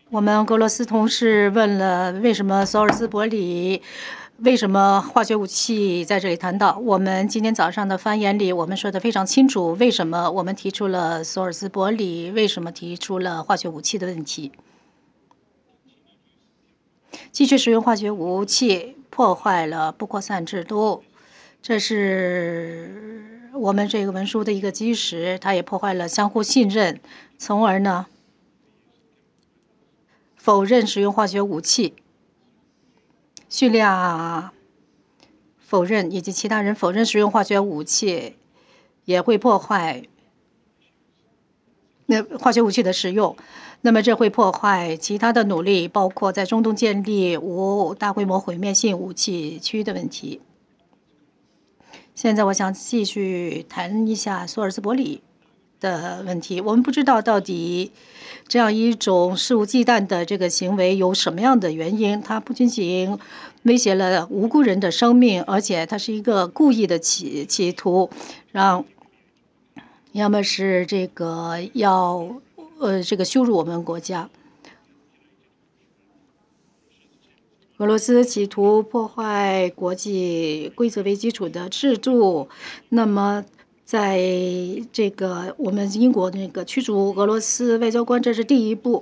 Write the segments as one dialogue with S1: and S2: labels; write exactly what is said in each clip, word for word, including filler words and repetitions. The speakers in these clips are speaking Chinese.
S1: 我们俄罗斯同事问了为什么索尔兹伯里，为什么化学武器在这里谈到？我们今天早上的发言里，我们说的非常清楚，为什么我们提出了索尔兹伯里，为什么提出了化学武器的问题。继续使用化学武器破坏了不扩散制度，这是我们这个文书的一个基石，它也破坏了相互信任，从而呢否认使用化学武器。叙利亚否认以及其他人否认使用化学武器，也会破坏那化学武器的使用。那么这会破坏其他的努力，包括在中东建立无大规模毁灭性武器区的问题。现在我想继续谈一下索尔兹伯里的问题。我们不知道到底这样一种肆无忌惮的这个行为有什么样的原因。它不仅仅威胁了无辜人的生命，而且它是一个故意的企企图，让要么是这个要呃这个羞辱我们国家。俄罗斯企图破坏国际规则为基础的制度，那么在这个我们英国那个驱逐俄罗斯外交官，这是第一步。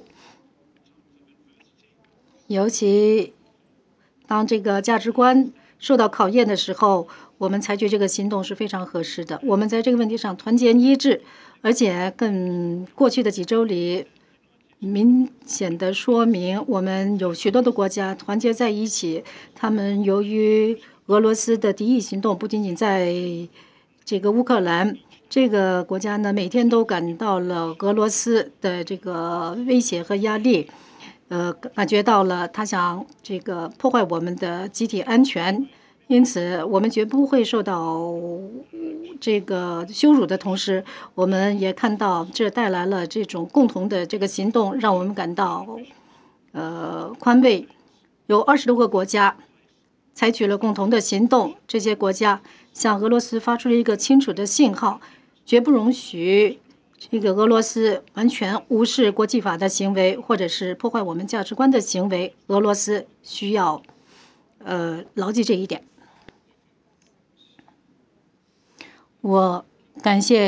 S1: 尤其当这个价值观受到考验的时候，我们采取这个行动是非常合适的。我们在这个问题上团结一致，而且跟过去的几周里明显的说明，我们有许多的国家团结在一起。他们由于俄罗斯的敌意行动，不仅仅在这个乌克兰这个国家呢，每天都感到了俄罗斯的这个威胁和压力。呃，感觉到了他想这个破坏我们的集体安全，因此我们绝不会受到这个羞辱的同时，我们也看到这带来了这种共同的这个行动，让我们感到呃宽慰。有二十多个国家采取了共同的行动，这些国家向俄罗斯发出了一个清楚的信号，绝不容许这个俄罗斯完全无视国际法的行为，或者是破坏我们价值观的行为。俄罗斯需要呃牢记这一点。我感谢。